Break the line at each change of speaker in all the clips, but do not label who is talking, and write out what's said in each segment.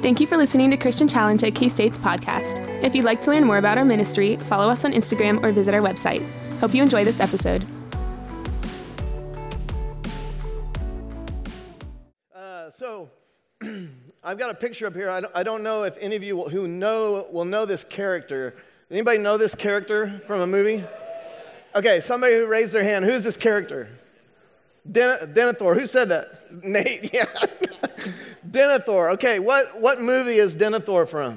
Thank you for listening to Christian Challenge at K-State's podcast. If you'd like to learn more about our ministry, follow us on Instagram or visit our website. Hope you enjoy this episode.
So I've got a picture up here. I don't know if any of you who know will know this character. Anybody know this character from a movie? Okay, somebody who raised their hand. Who's this character? Denethor. Who said that? Nate. Yeah. Denethor. Okay, what movie is Denethor from?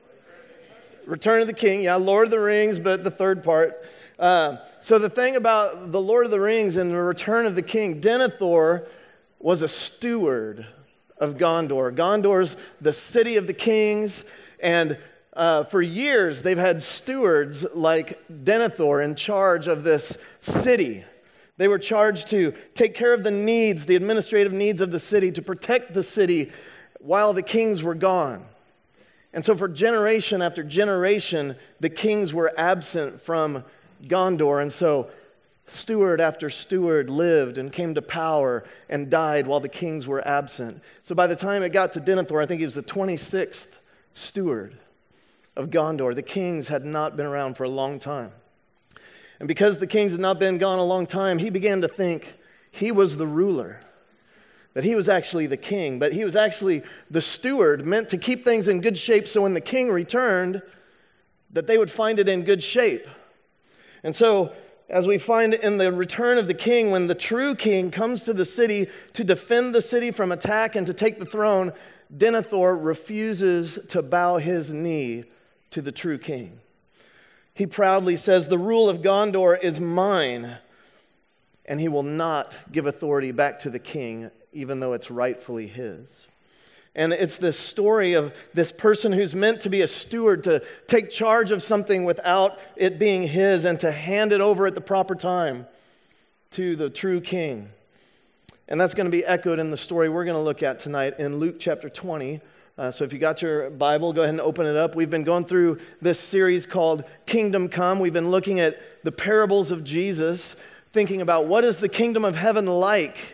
Return of the King. Yeah, Lord of the Rings, but the third part. So the thing about the Lord of the Rings and the Return of the King, Denethor was a steward of Gondor. Gondor's the city of the kings, and for years they've had stewards like Denethor in charge of this city. They were charged to take care of the needs, the administrative needs of the city, to protect the city while the kings were gone. And so for generation after generation, the kings were absent from Gondor, and so steward after steward lived and came to power and died while the kings were absent. So by the time it got to Denethor, I think he was the 26th steward of Gondor. The kings had not been around for a long time. And because the kings had not been gone a long time, he began to think he was the ruler, that he was actually the king, but he was actually the steward meant to keep things in good shape so when the king returned, that they would find it in good shape. And so as we find in the Return of the King, when the true king comes to the city to defend the city from attack and to take the throne, Denethor refuses to bow his knee to the true king. He proudly says, "The rule of Gondor is mine," and he will not give authority back to the king, even though it's rightfully his. And it's this story of this person who's meant to be a steward, to take charge of something without it being his and to hand it over at the proper time to the true king. And that's going to be echoed in the story we're going to look at tonight in Luke chapter 20. So if you got your Bible, go ahead and open it up. We've been going through this series called Kingdom Come. We've been looking at the parables of Jesus, thinking about what is the kingdom of heaven like?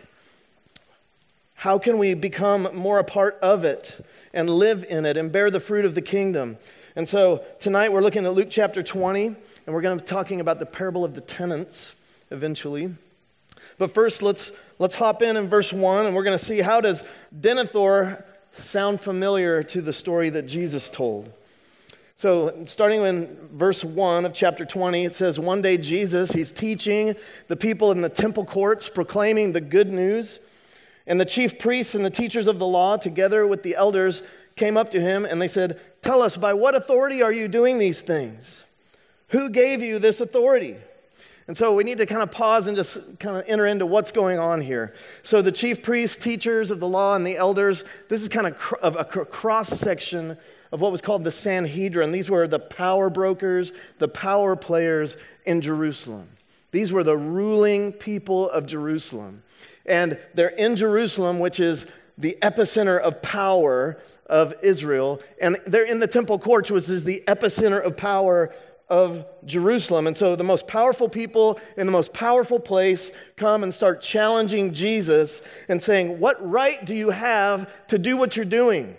How can we become more a part of it and live in it and bear the fruit of the kingdom? And so tonight we're looking at Luke chapter 20, and we're going to be talking about the parable of the tenants eventually. But first, let's hop in verse 1, and we're going to see, how does Denethor sound familiar to the story that Jesus told? So starting in verse 1 of chapter 20, it says, "One day Jesus, he's teaching the people in the temple courts, proclaiming the good news. And the chief priests and the teachers of the law, together with the elders, came up to him and they said, 'Tell us, by what authority are you doing these things? Who gave you this authority?'" And so we need to kind of pause and just kind of enter into what's going on here. So the chief priests, teachers of the law, and the elders, this is kind of a cross-section of what was called the Sanhedrin. These were the power brokers, the power players in Jerusalem. These were the ruling people of Jerusalem. And they're in Jerusalem, which is the epicenter of power of Israel. And they're in the temple courts, which is the epicenter of power of Jerusalem. And so the most powerful people in the most powerful place come and start challenging Jesus and saying, "What right do you have to do what you're doing?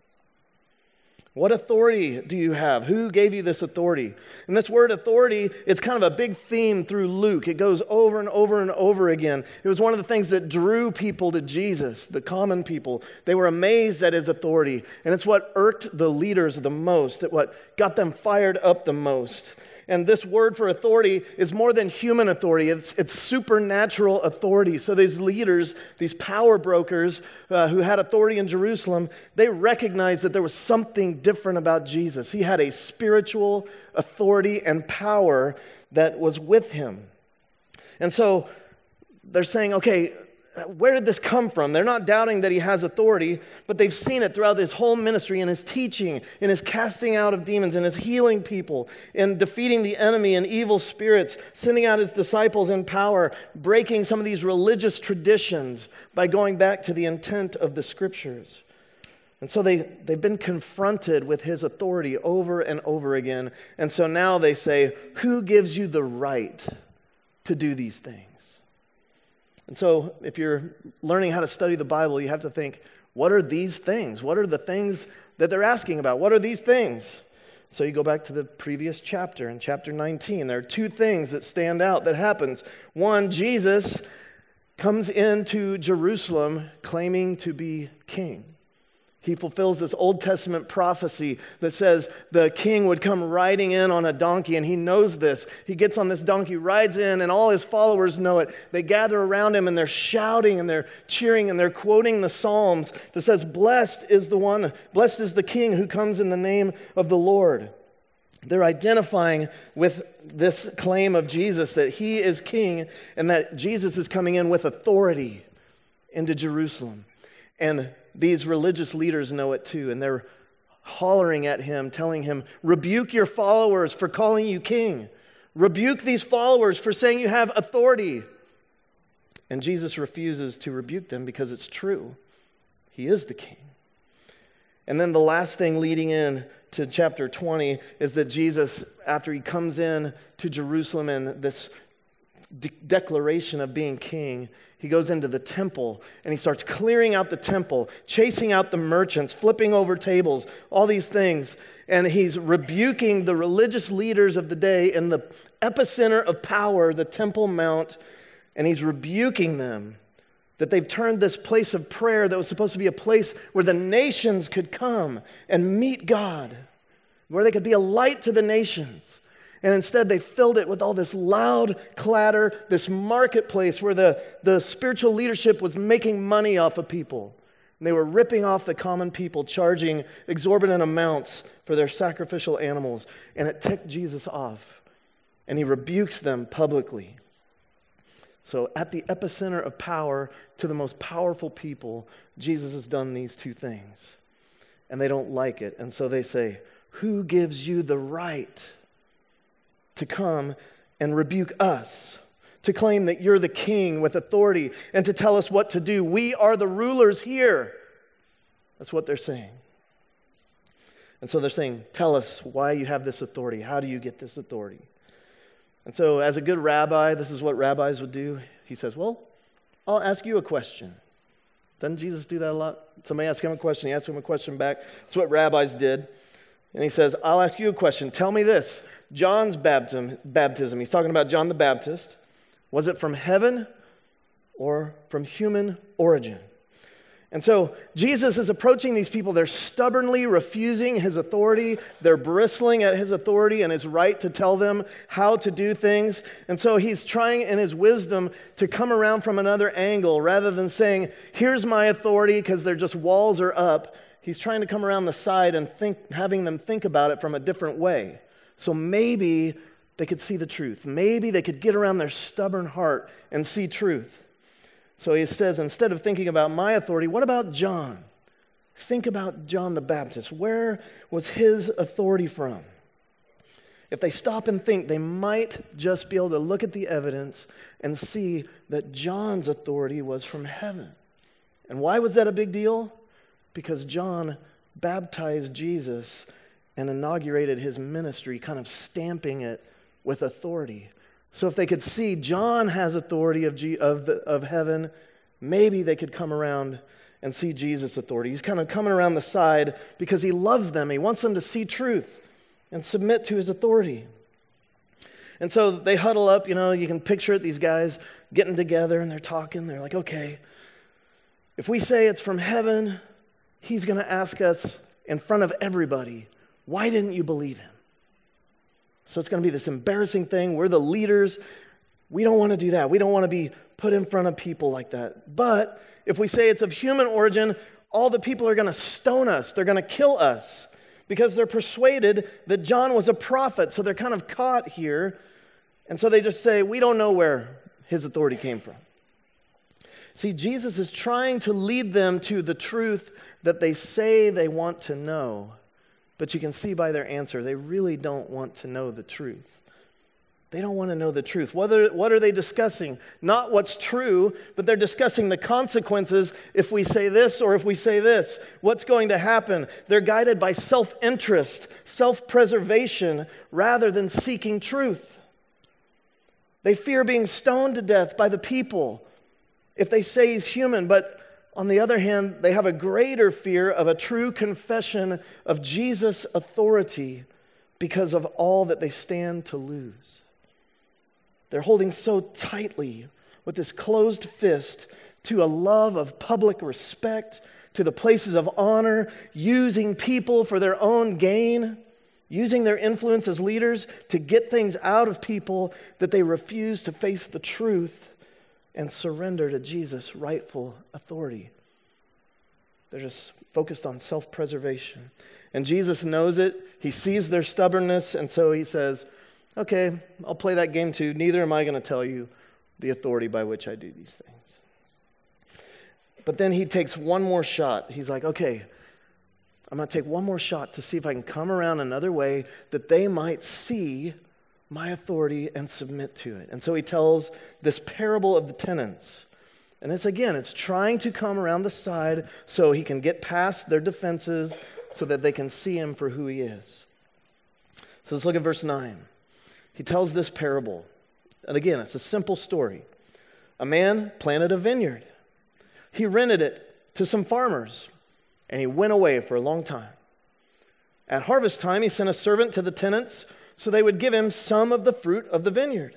What authority do you have? Who gave you this authority?" And this word authority, it's kind of a big theme through Luke. It goes over and over and over again. It was one of the things that drew people to Jesus, the common people. They were amazed at his authority. And it's what irked the leaders the most, what got them fired up the most. And this word for authority is more than human authority. It's supernatural authority. So these leaders, these power brokers who had authority in Jerusalem, they recognized that there was something different about Jesus. He had a spiritual authority and power that was with him. And so they're saying, okay, where did this come from? They're not doubting that he has authority, but they've seen it throughout his whole ministry, in his teaching, in his casting out of demons, in his healing people, in defeating the enemy and evil spirits, sending out his disciples in power, breaking some of these religious traditions by going back to the intent of the scriptures. And so they've been confronted with his authority over and over again. And so now they say, "Who gives you the right to do these things?" And so if you're learning how to study the Bible, you have to think, what are these things? What are the things that they're asking about? What are these things? So you go back to the previous chapter, in chapter 19. There are two things that stand out that happens. One, Jesus comes into Jerusalem claiming to be king. He fulfills this Old Testament prophecy that says the king would come riding in on a donkey, and he knows this. He gets on this donkey, rides in, and all his followers know it. They gather around him, and they're shouting, and they're cheering, and they're quoting the Psalms that says, blessed is the king who comes in the name of the Lord. They're identifying with this claim of Jesus that he is king, and that Jesus is coming in with authority into Jerusalem. And these religious leaders know it too, and they're hollering at him, telling him, rebuke your followers for calling you king. Rebuke these followers for saying you have authority. And Jesus refuses to rebuke them because it's true. He is the king. And then the last thing leading in to chapter 20 is that Jesus, after he comes in to Jerusalem and this declaration of being king, he goes into the temple and he starts clearing out the temple, chasing out the merchants, flipping over tables, all these things. And he's rebuking the religious leaders of the day in the epicenter of power, the Temple Mount, and he's rebuking them that they've turned this place of prayer that was supposed to be a place where the nations could come and meet God, where they could be a light to the nations. And instead, they filled it with all this loud clatter, this marketplace where the spiritual leadership was making money off of people. And they were ripping off the common people, charging exorbitant amounts for their sacrificial animals. And it ticked Jesus off. And he rebukes them publicly. So at the epicenter of power, to the most powerful people, Jesus has done these two things. And they don't like it. And so they say, who gives you the right to come and rebuke us, to claim that you're the king with authority and to tell us what to do? We are the rulers here. That's what they're saying. And so they're saying, tell us why you have this authority. How do you get this authority? And so as a good rabbi, this is what rabbis would do. He says, well, I'll ask you a question. Doesn't Jesus do that a lot? Somebody asks him a question, he asks him a question back. That's what rabbis did. And he says, I'll ask you a question. Tell me this. John's baptism, he's talking about John the Baptist. Was it from heaven or from human origin? And so Jesus is approaching these people. They're stubbornly refusing his authority. They're bristling at his authority and his right to tell them how to do things. And so he's trying in his wisdom to come around from another angle rather than saying, here's my authority because they're just walls are up. He's trying to come around the side and having them think about it from a different way. So maybe they could see the truth. Maybe they could get around their stubborn heart and see truth. So he says, instead of thinking about my authority, what about John? Think about John the Baptist. Where was his authority from? If they stop and think, they might just be able to look at the evidence and see that John's authority was from heaven. And why was that a big deal? Because John baptized Jesus and inaugurated his ministry, kind of stamping it with authority. So if they could see John has authority of heaven, maybe they could come around and see Jesus' authority. He's kind of coming around the side because he loves them. He wants them to see truth and submit to his authority. And so they huddle up, you can picture it, these guys getting together and they're talking. They're like, okay, if we say it's from heaven, he's going to ask us in front of everybody, why didn't you believe him? So it's going to be this embarrassing thing. We're the leaders. We don't want to do that. We don't want to be put in front of people like that. But if we say it's of human origin, all the people are going to stone us. They're going to kill us because they're persuaded that John was a prophet. So they're kind of caught here. And so they just say, we don't know where his authority came from. See, Jesus is trying to lead them to the truth that they say they want to know. But you can see by their answer, they really don't want to know the truth. They don't want to know the truth. What are they discussing? Not what's true, but they're discussing the consequences if we say this or if we say this. What's going to happen? They're guided by self-interest, self-preservation, rather than seeking truth. They fear being stoned to death by the people. if they say he's human, but on the other hand, they have a greater fear of a true confession of Jesus' authority because of all that they stand to lose. They're holding so tightly with this closed fist to a love of public respect, to the places of honor, using people for their own gain, using their influence as leaders to get things out of people, that they refuse to face the truth and surrender to Jesus' rightful authority. They're just focused on self-preservation. And Jesus knows it. He sees their stubbornness, and so he says, okay, I'll play that game too. Neither am I going to tell you the authority by which I do these things. But then he takes one more shot. He's like, okay, I'm going to take one more shot to see if I can come around another way that they might see my authority and submit to it. And so he tells this parable of the tenants. And it's trying to come around the side so he can get past their defenses so that they can see him for who he is. So let's look at verse 9. He tells this parable. And again, it's a simple story. A man planted a vineyard. He rented it to some farmers, and he went away for a long time. At harvest time, he sent a servant to the tenants so they would give him some of the fruit of the vineyard.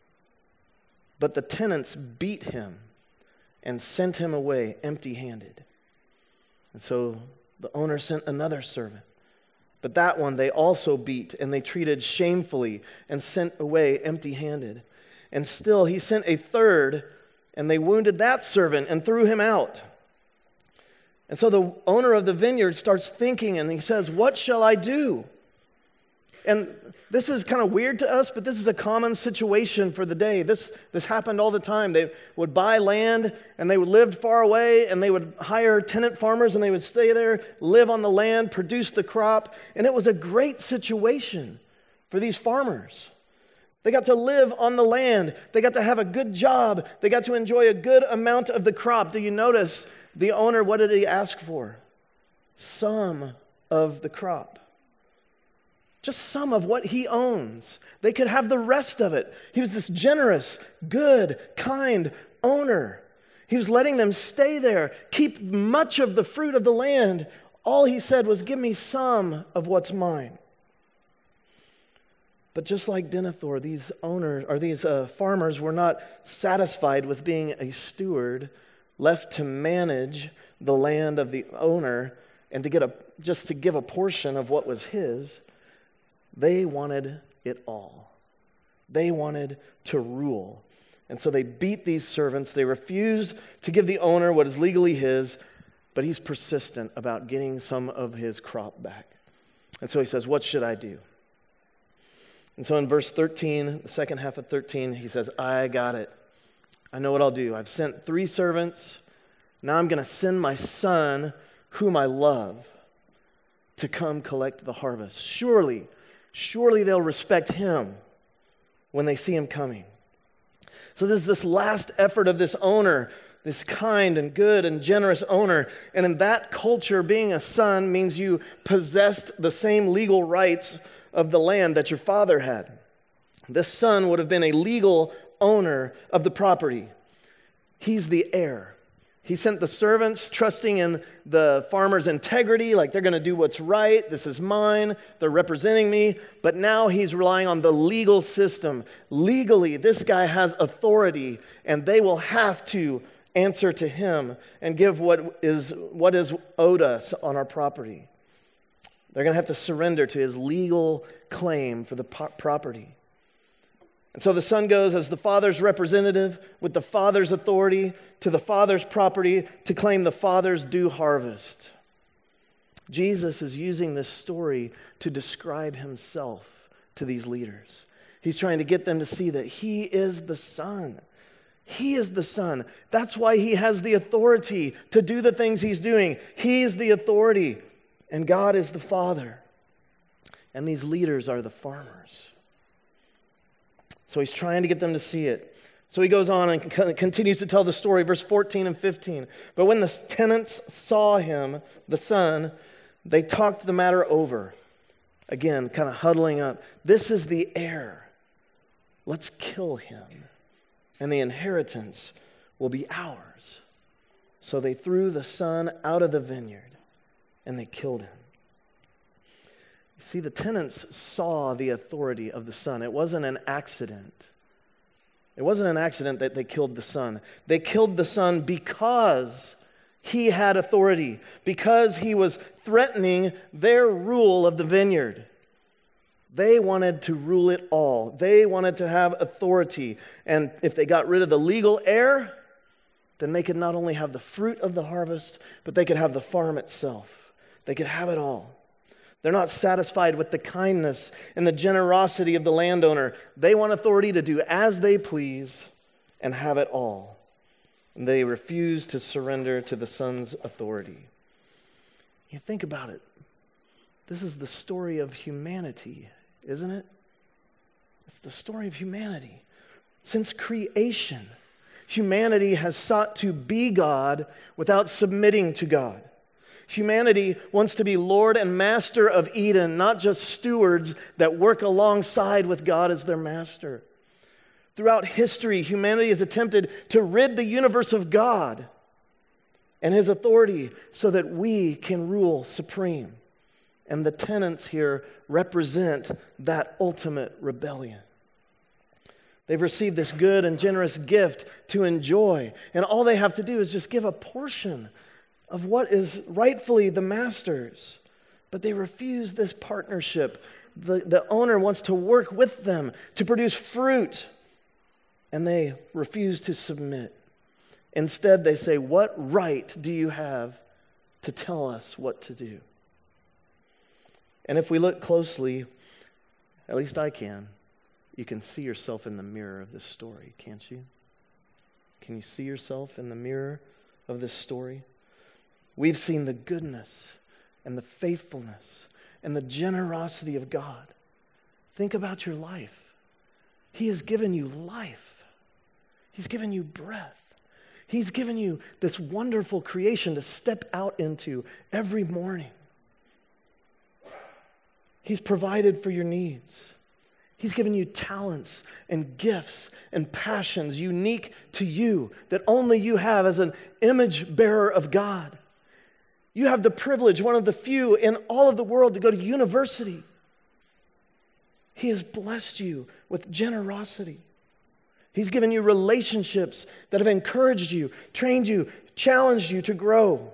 But the tenants beat him and sent him away empty-handed. And so the owner sent another servant. But that one they also beat, and they treated shamefully and sent away empty-handed. And still he sent a third, and they wounded that servant and threw him out. And so the owner of the vineyard starts thinking, and he says, what shall I do? And this is kind of weird to us, but this is a common situation for the day. This happened all the time. They would buy land, and they would live far away, and they would hire tenant farmers, and they would stay there, live on the land, produce the crop. And it was a great situation for these farmers. They got to live on the land. They got to have a good job. They got to enjoy a good amount of the crop. Do you notice the owner, what did he ask for? Some of the crop. Just some of what he owns. They could have the rest of it. He was this generous, good, kind owner. He was letting them stay there, keep much of the fruit of the land. All he said was, give me some of what's mine. But just like Denethor, these farmers were not satisfied with being a steward, left to manage the land of the owner and to give a portion of what was his. They wanted it all. They wanted to rule. And so they beat these servants. They refused to give the owner what is legally his, but he's persistent about getting some of his crop back. And so he says, what should I do? And so in verse 13, the second half of 13, he says, I got it. I know what I'll do. I've sent 3 servants. Now I'm going to send my son, whom I love, to come collect the harvest. Surely they'll respect him when they see him coming. So there's this last effort of this owner, this kind and good and generous owner. And in that culture, being a son means you possessed the same legal rights of the land that your father had. This son would have been a legal owner of the property. He's the heir. He sent the servants trusting in the farmer's integrity, like they're going to do what's right. This is mine. They're representing me. But now he's relying on the legal system. Legally, this guy has authority, and they will have to answer to him and give what is owed us on our property. They're going to have to surrender to his legal claim for the property. And so the son goes as the father's representative with the father's authority to the father's property to claim the father's due harvest. Jesus is using this story to describe himself to these leaders. He's trying to get them to see that he is the son. He is the son. That's why he has the authority to do the things he's doing. He's the authority, and God is the father. And these leaders are the farmers. So he's trying to get them to see it. So he goes on and continues to tell the story, verse 14 and 15. But when the tenants saw him, the son, they talked the matter over. Again, kind of huddling up. This is the heir. Let's kill him, and the inheritance will be ours. So they threw the son out of the vineyard, and they killed him. You see, the tenants saw the authority of the son. It wasn't an accident. It wasn't an accident that they killed the son. They killed the son because he had authority, because he was threatening their rule of the vineyard. They wanted to rule it all. They wanted to have authority. And if they got rid of the legal heir, then they could not only have the fruit of the harvest, but they could have the farm itself. They could have it all. They're not satisfied with the kindness and the generosity of the landowner. They want authority to do as they please and have it all. And they refuse to surrender to the son's authority. You think about it. This is the story of humanity, isn't it? It's the story of humanity. Since creation, humanity has sought to be God without submitting to God. Humanity wants to be Lord and Master of Eden, not just stewards that work alongside with God as their master. Throughout history, humanity has attempted to rid the universe of God and His authority so that we can rule supreme. And the tenants here represent that ultimate rebellion. They've received this good and generous gift to enjoy, and all they have to do is just give a portion of what is rightfully the master's. But they refuse this partnership. The owner wants to work with them to produce fruit, and they refuse to submit. Instead, they say, "What right do you have to tell us what to do?" And if we look closely, at least I can, you can see yourself in the mirror of this story, can't you? Can you see yourself in the mirror of this story? We've seen the goodness and the faithfulness and the generosity of God. Think about your life. He has given you life. He's given you breath. He's given you this wonderful creation to step out into every morning. He's provided for your needs. He's given you talents and gifts and passions unique to you that only you have as an image bearer of God. You have the privilege, one of the few in all of the world, to go to university. He has blessed you with generosity. He's given you relationships that have encouraged you, trained you, challenged you to grow.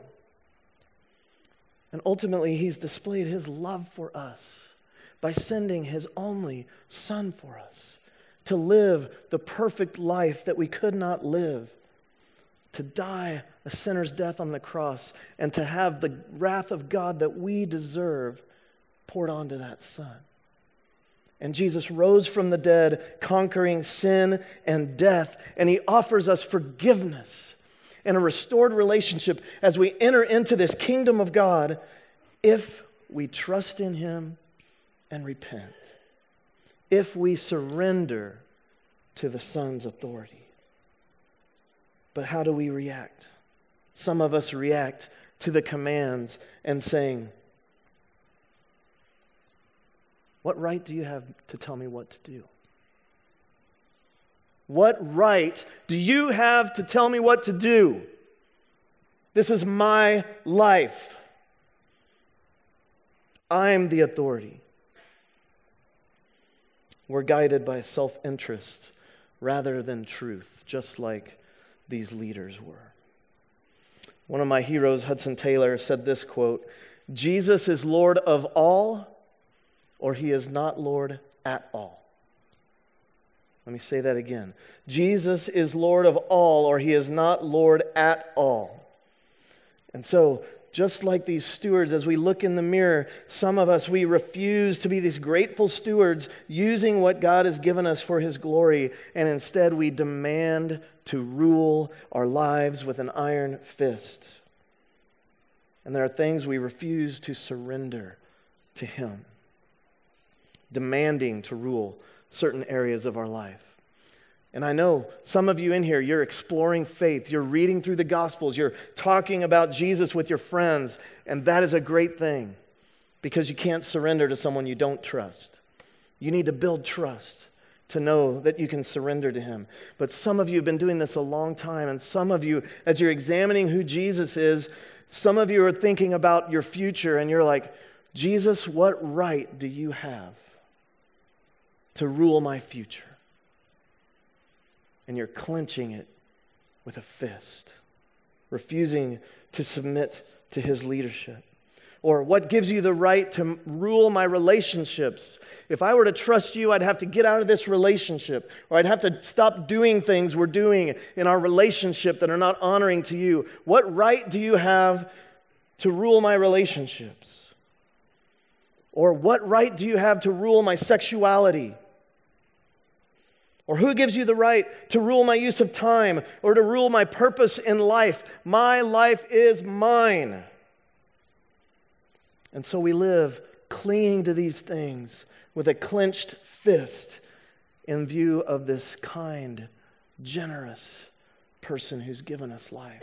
And ultimately, He's displayed His love for us by sending His only Son for us to live the perfect life that we could not live, to die a sinner's death on the cross, and to have the wrath of God that we deserve poured onto that Son. And Jesus rose from the dead, conquering sin and death, and He offers us forgiveness and a restored relationship as we enter into this kingdom of God if we trust in Him and repent, if we surrender to the Son's authority. But how do we react? Some of us react to the commands and saying, "What right do you have to tell me what to do? What right do you have to tell me what to do? This is my life. I'm the authority." We're guided by self-interest rather than truth, just like these leaders were. One of my heroes, Hudson Taylor, said this quote, "Jesus is Lord of all, or He is not Lord at all." Let me say that again. Jesus is Lord of all, or He is not Lord at all. And so, just like these stewards, as we look in the mirror, some of us, we refuse to be these grateful stewards using what God has given us for His glory, and instead we demand to rule our lives with an iron fist. And there are things we refuse to surrender to Him, demanding to rule certain areas of our life. And I know some of you in here, you're exploring faith, you're reading through the Gospels, you're talking about Jesus with your friends, and that is a great thing because you can't surrender to someone you don't trust. You need to build trust. to know that you can surrender to him. But some of you have been doing this a long time, and some of you, as you're examining who Jesus is, some of you are thinking about your future, and you're like, Jesus, what right do you have to rule my future? And you're clenching it with a fist, refusing to submit to his leadership. Or what gives you the right to rule my relationships? If I were to trust you, I'd have to get out of this relationship, or I'd have to stop doing things we're doing in our relationship that are not honoring to you. What right do you have to rule my relationships? Or what right do you have to rule my sexuality? Or who gives you the right to rule my use of time or to rule my purpose in life? My life is mine. And so we live clinging to these things with a clenched fist in view of this kind, generous person who's given us life.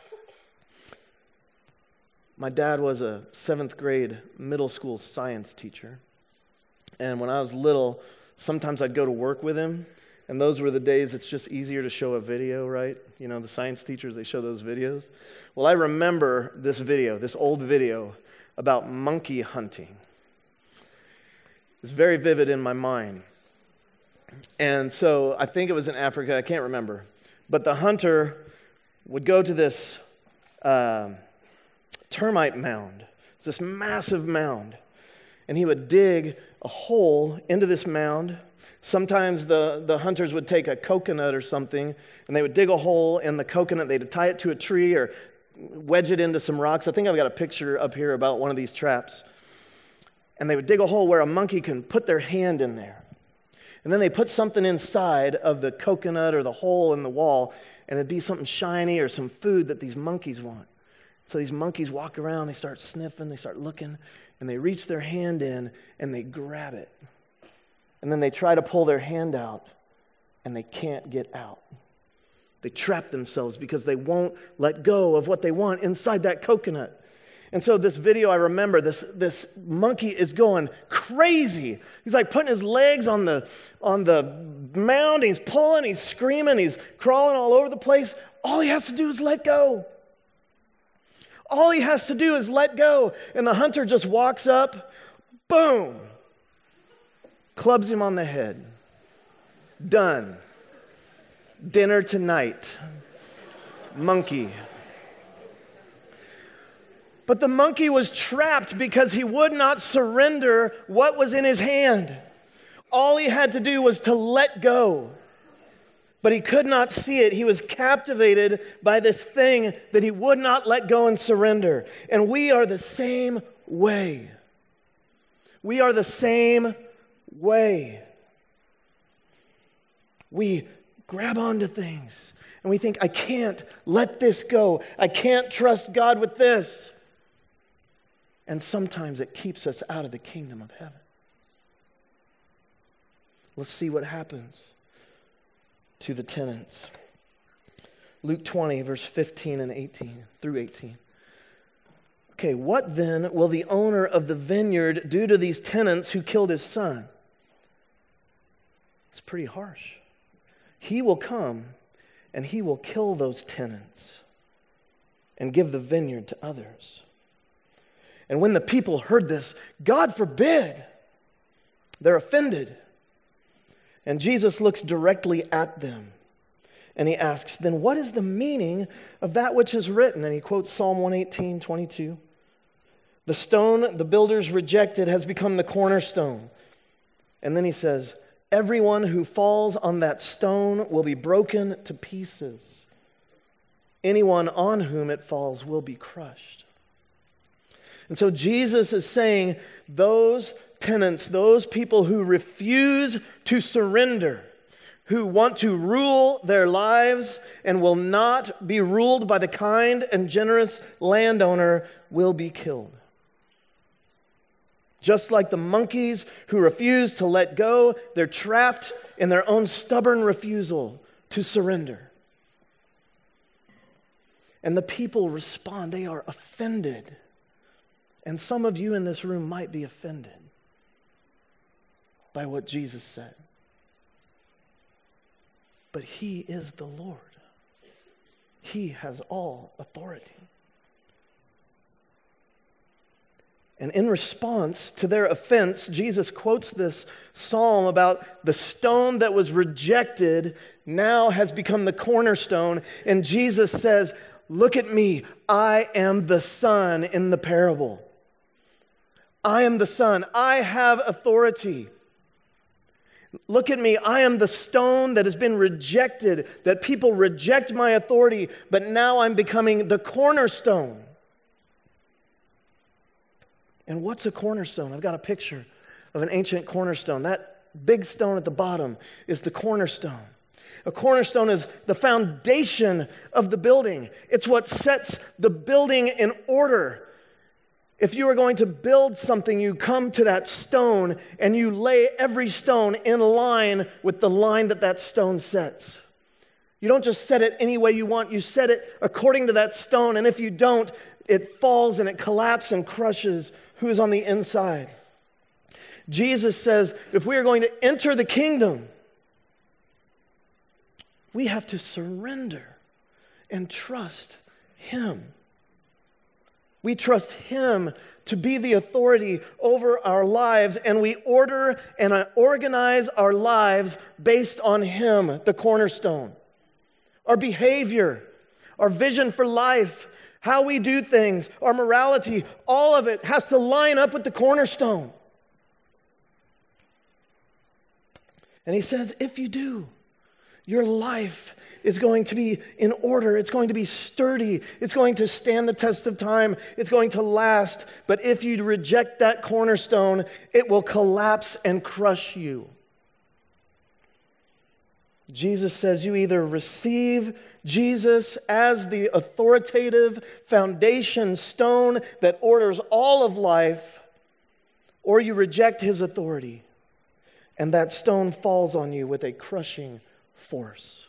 My dad was a 7th grade middle school science teacher. And when I was little, sometimes I'd go to work with him. And those were the days it's just easier to show a video, right? You know, the science teachers, they show those videos. Well, I remember this video, this old video about monkey hunting. It's very vivid in my mind. And so I think it was in Africa, I can't remember. But the hunter would go to this termite mound. It's this massive mound. And he would dig a hole into this mound. Sometimes the hunters would take a coconut or something, and they would dig a hole in the coconut. They'd tie it to a tree or wedge it into some rocks. I think I've got a picture up here about one of these traps. And they would dig a hole where a monkey can put their hand in there. And then they put something inside of the coconut or the hole in the wall, and it'd be something shiny or some food that these monkeys want. So these monkeys walk around, they start sniffing, they start looking, and they reach their hand in and they grab it. And then they try to pull their hand out, and they can't get out. They trap themselves because they won't let go of what they want inside that coconut. And so this video, I remember, this monkey is going crazy. He's like putting his legs on the mound, he's pulling, he's screaming, he's crawling all over the place. All he has to do is let go. All he has to do is let go. And the hunter just walks up, boom, clubs him on the head. Done. Dinner tonight. Monkey. But the monkey was trapped because he would not surrender what was in his hand. All he had to do was to let go. But he could not see it. He was captivated by this thing that he would not let go and surrender. And we are the same way. We are the same way. We grab onto things and we think, I can't let this go. I can't trust God with this. And sometimes it keeps us out of the kingdom of heaven. Let's see what happens to the tenants. Luke 20, verse 15 and 18 through 18. Okay, what then will the owner of the vineyard do to these tenants who killed his son? It's pretty harsh. He will come and he will kill those tenants and give the vineyard to others. And when the people heard this, God forbid, they're offended. And Jesus looks directly at them and he asks, then what is the meaning of that which is written? And he quotes Psalm 118:22. The stone the builders rejected has become the cornerstone. And then he says, everyone who falls on that stone will be broken to pieces. Anyone on whom it falls will be crushed. And so Jesus is saying those tenants, those people who refuse to surrender, who want to rule their lives and will not be ruled by the kind and generous landowner, will be killed. Just like the monkeys who refuse to let go, they're trapped in their own stubborn refusal to surrender. And the people respond. They are offended. And some of you in this room might be offended by what Jesus said. but he is the Lord. He has all authority. And in response to their offense, Jesus quotes this psalm about the stone that was rejected now has become the cornerstone. And Jesus says, look at me, I am the Son in the parable. I am the Son. I have authority. Look at me, I am the stone that has been rejected, that people reject my authority, but now I'm becoming the cornerstone. And what's a cornerstone? I've got a picture of an ancient cornerstone. That big stone at the bottom is the cornerstone. A cornerstone is the foundation of the building. It's what sets the building in order. If you are going to build something, you come to that stone and you lay every stone in line with the line that stone sets. You don't just set it any way you want. You set it according to that stone. And if you don't, it falls and it collapses and crushes who is on the inside. Jesus says, if we are going to enter the kingdom, we have to surrender and trust Him. We trust Him to be the authority over our lives, and we order and organize our lives based on Him, the cornerstone. Our behavior, our vision for life, how we do things, our morality, all of it has to line up with the cornerstone. And He says, if you do, your life is going to be in order. It's going to be sturdy. It's going to stand the test of time. It's going to last. But if you reject that cornerstone, it will collapse and crush you. Jesus says you either receive Jesus as the authoritative foundation stone that orders all of life, or you reject His authority, and that stone falls on you with a crushing force.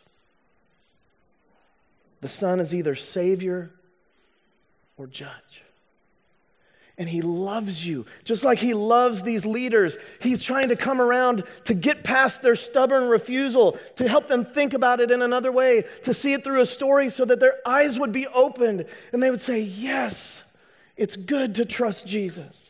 The Son is either Savior or Judge. And He loves you, just like He loves these leaders. He's trying to come around to get past their stubborn refusal, to help them think about it in another way, to see it through a story so that their eyes would be opened and they would say, yes, it's good to trust Jesus.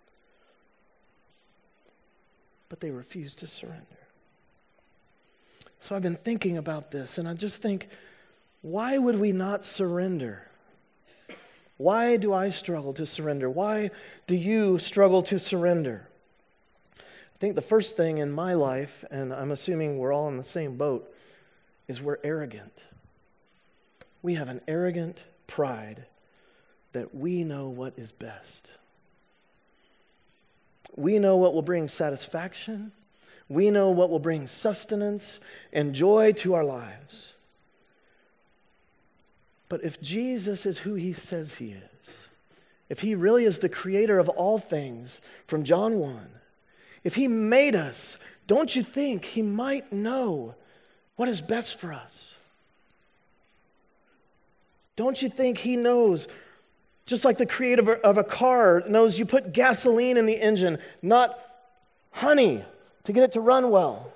But they refuse to surrender. So I've been thinking about this, and I just think, why would we not surrender? Why do I struggle to surrender? Why do you struggle to surrender? I think the first thing in my life, and I'm assuming we're all in the same boat, is we're arrogant. We have an arrogant pride that we know what is best. We know what will bring satisfaction. We know what will bring sustenance and joy to our lives. But if Jesus is who He says He is, if He really is the creator of all things from John 1, if He made us, don't you think He might know what is best for us? Don't you think He knows, just like the creator of a car knows you put gasoline in the engine, not honey to get it to run well?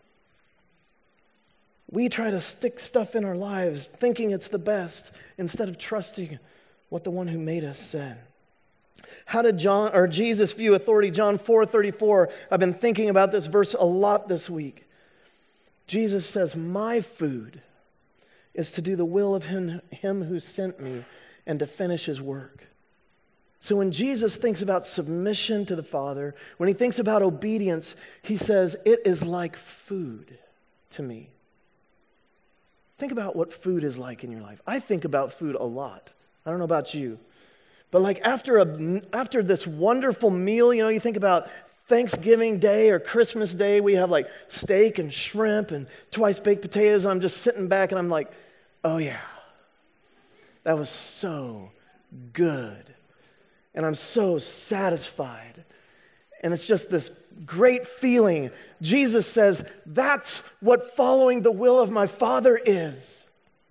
We try to stick stuff in our lives thinking it's the best instead of trusting what the one who made us said. How did Jesus view authority? John 4:34. I've been thinking about this verse a lot this week. Jesus says, my food is to do the will of him who sent me and to finish His work. So when Jesus thinks about submission to the Father, when He thinks about obedience, He says, it is like food to me. Think about what food is like in your life. I think about food a lot. I don't know about you. But like after this wonderful meal, you think about Thanksgiving Day or Christmas Day, we have like steak and shrimp and twice baked potatoes. I'm just sitting back and I'm like, oh yeah, that was so good. And I'm so satisfied. And it's just this great feeling. Jesus says, that's what following the will of my Father is.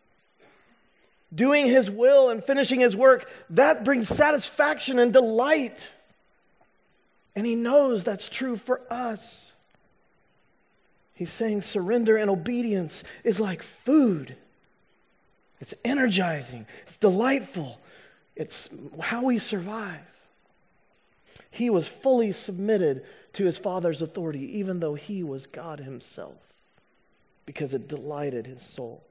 Doing His will and finishing His work, that brings satisfaction and delight. And He knows that's true for us. He's saying surrender and obedience is like food. It's energizing. It's delightful. It's how we survive. He was fully submitted to his Father's authority, even though he was God himself, because it delighted his soul.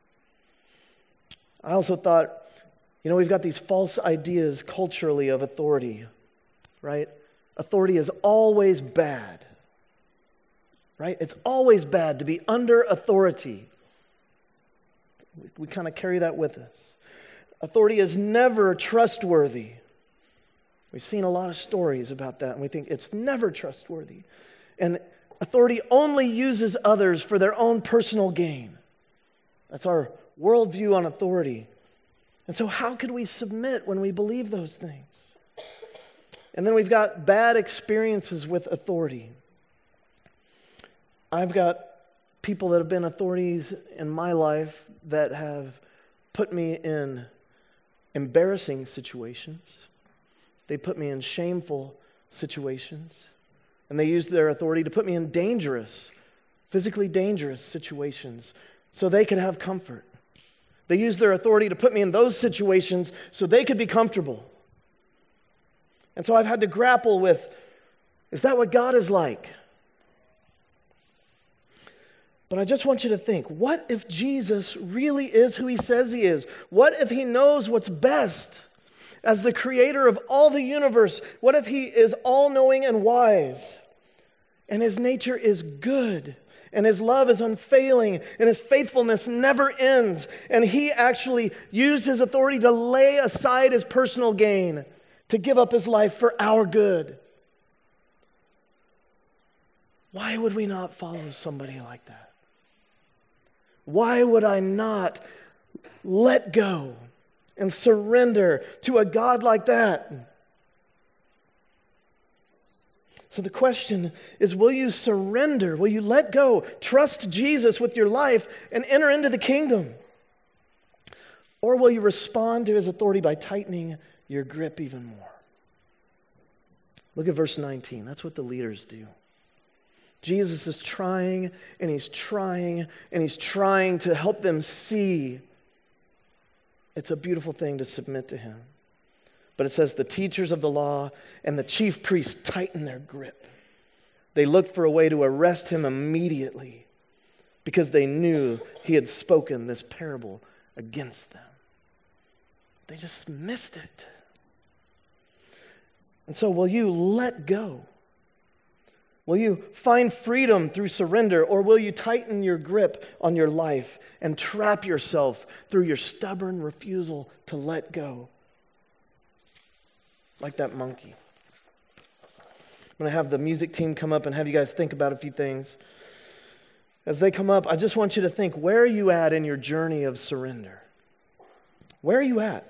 I also thought, we've got these false ideas culturally of authority, right? Authority is always bad, right? It's always bad to be under authority. We kind of carry that with us. Authority is never trustworthy. We've seen a lot of stories about that, and we think it's never trustworthy. And authority only uses others for their own personal gain. That's our worldview on authority. And so how could we submit when we believe those things? And then we've got bad experiences with authority. I've got people that have been authorities in my life that have put me in embarrassing situations. They put me in shameful situations. And they used their authority to put me in dangerous, physically dangerous situations so they could have comfort. They used their authority to put me in those situations so they could be comfortable. And so I've had to grapple with, is that what God is like? But I just want you to think, what if Jesus really is who he says he is? What if he knows what's best? As the creator of all the universe, what if he is all-knowing and wise? And his nature is good, and his love is unfailing, and his faithfulness never ends. And he actually used his authority to lay aside his personal gain, to give up his life for our good. Why would we not follow somebody like that? Why would I not let go and surrender to a God like that? So the question is, will you surrender? Will you let go? Trust Jesus with your life and enter into the kingdom? Or will you respond to his authority by tightening your grip even more? Look at verse 19. That's what the leaders do. Jesus is trying, and he's trying, and he's trying to help them see. It's a beautiful thing to submit to him. But it says the teachers of the law and the chief priests tightened their grip. They looked for a way to arrest him immediately because they knew he had spoken this parable against them. They just missed it. And so will you let go? Will you find freedom through surrender, or will you tighten your grip on your life and trap yourself through your stubborn refusal to let go? Like that monkey. I'm going to have the music team come up and have you guys think about a few things. As they come up, I just want you to think, where are you at in your journey of surrender? Where are you at?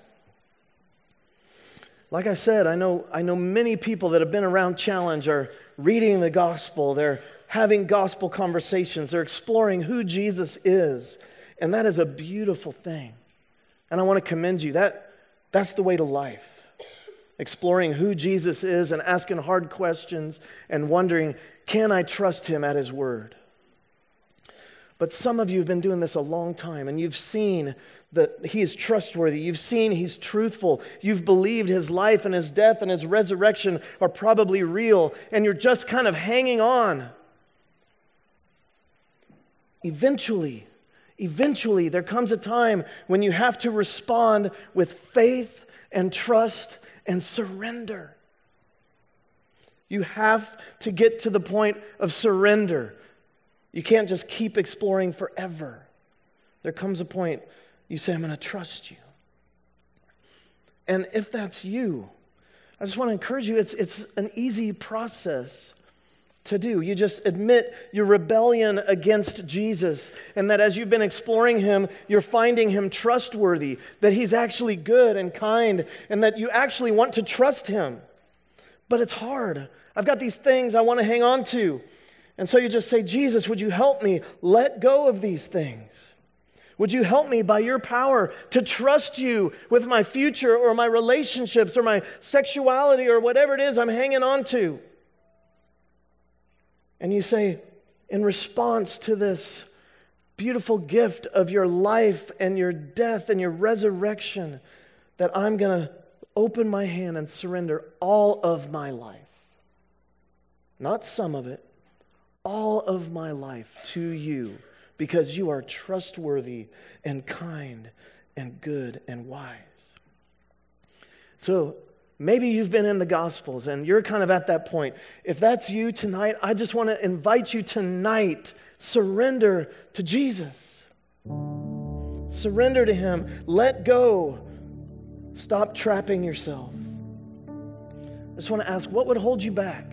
Like I said, I know many people that have been around Challenge are reading the gospel. They're having gospel conversations. They're exploring who Jesus is. And that is a beautiful thing. And I want to commend you. That's the way to life. Exploring who Jesus is and asking hard questions and wondering, can I trust him at his word? But some of you have been doing this a long time, and you've seen that he is trustworthy. You've seen he's truthful. You've believed his life and his death and his resurrection are probably real, and you're just kind of hanging on. Eventually, there comes a time when you have to respond with faith and trust and surrender. You have to get to the point of surrender. You can't just keep exploring forever. There comes a point you say, I'm going to trust you. And if that's you, I just want to encourage you, it's an easy process to do. You just admit your rebellion against Jesus, and that as you've been exploring him, you're finding him trustworthy, that he's actually good and kind, and that you actually want to trust him. But it's hard. I've got these things I want to hang on to. And so you just say, Jesus, would you help me let go of these things? Would you help me by your power to trust you with my future or my relationships or my sexuality or whatever it is I'm hanging on to? And you say, in response to this beautiful gift of your life and your death and your resurrection, that I'm going to open my hand and surrender all of my life. Not some of it, all of my life to you, because you are trustworthy and kind and good and wise. So maybe you've been in the Gospels and you're kind of at that point. If that's you tonight, I just want to invite you tonight, surrender to Jesus. Surrender to Him. Let go. Stop trapping yourself. I just want to ask, what would hold you back?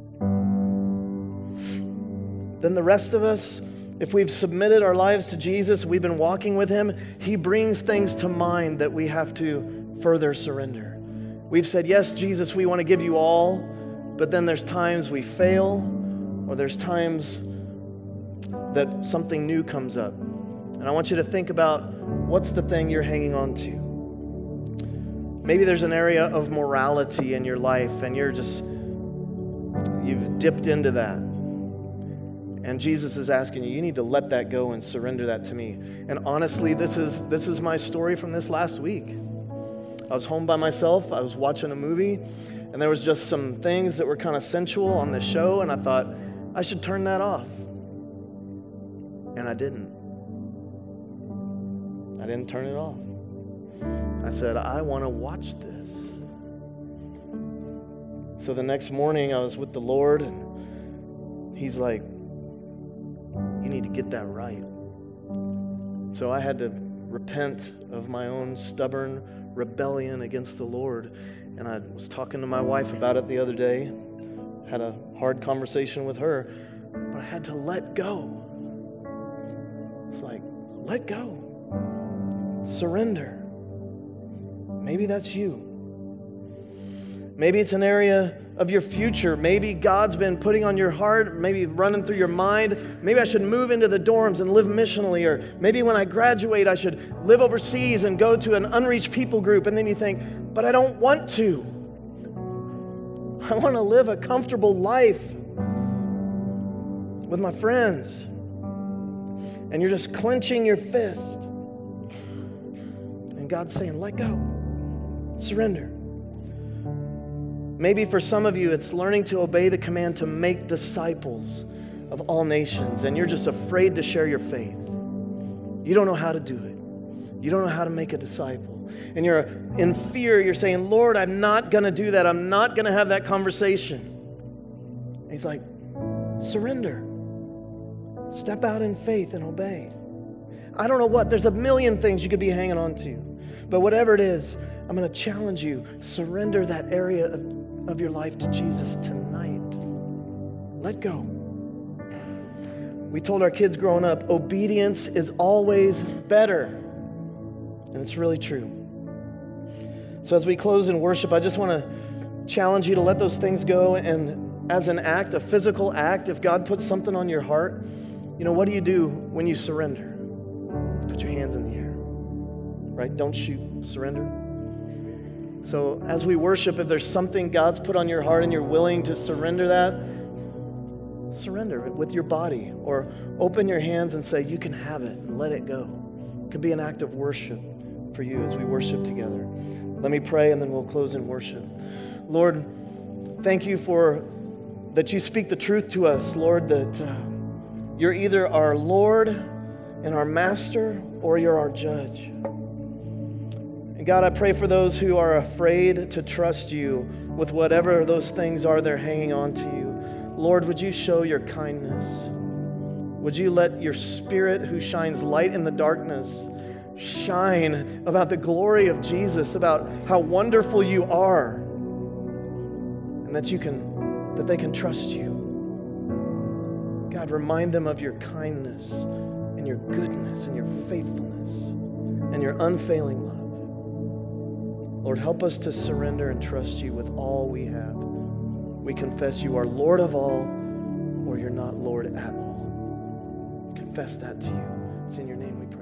Then the rest of us, if we've submitted our lives to Jesus, we've been walking with Him, He brings things to mind that we have to further surrender. We've said, yes, Jesus, we want to give you all, but then there's times we fail, or there's times that something new comes up. And I want you to think about, what's the thing you're hanging on to? Maybe there's an area of morality in your life, and you've dipped into that. And Jesus is asking you, you need to let that go and surrender that to me. And honestly, this is my story from this last week. I was home by myself. I was watching a movie, and there was just some things that were kind of sensual on the show, and I thought, I should turn that off. And I didn't. I didn't turn it off. I said, I want to watch this. So the next morning, I was with the Lord, and He's like, you need to get that right. So I had to repent of my own stubborn rebellion against the Lord. And I was talking to my wife about it the other day, had a hard conversation with her, but I had to let go. It's like, let go. Surrender. Maybe that's you. Maybe it's an area of your future. Maybe God's been putting on your heart, maybe running through your mind. Maybe I should move into the dorms and live missionally, or maybe when I graduate, I should live overseas and go to an unreached people group. And then you think, but I don't want to. I want to live a comfortable life with my friends. And you're just clenching your fist. And God's saying, let go. Surrender. Maybe for some of you, it's learning to obey the command to make disciples of all nations, and you're just afraid to share your faith. You don't know how to do it. You don't know how to make a disciple. And you're in fear. You're saying, Lord, I'm not going to do that. I'm not going to have that conversation. And He's like, surrender. Step out in faith and obey. I don't know what. There's a million things you could be hanging on to. But whatever it is, I'm going to challenge you. Surrender that area of your life to Jesus tonight. Let go. We told our kids growing up, obedience is always better. And it's really true. So as we close in worship, I just want to challenge you to let those things go. And as an act, a physical act, if God puts something on your heart, what do you do when you surrender? Put your hands in the air. Right? Don't shoot. Surrender. So as we worship, if there's something God's put on your heart and you're willing to surrender that, surrender it with your body, or open your hands and say, you can have it, and let it go. It could be an act of worship for you as we worship together. Let me pray, and then we'll close in worship. Lord, thank you for that you speak the truth to us, Lord, that you're either our Lord and our Master, or you're our Judge. And God, I pray for those who are afraid to trust you with whatever those things are they're hanging on to you. Lord, would you show your kindness? Would you let your Spirit, who shines light in the darkness, shine about the glory of Jesus, about how wonderful you are, and that they can trust you. God, remind them of your kindness and your goodness and your faithfulness and your unfailing love. Lord, help us to surrender and trust you with all we have. We confess you are Lord of all, or you're not Lord at all. Confess that to you. It's in your name we pray.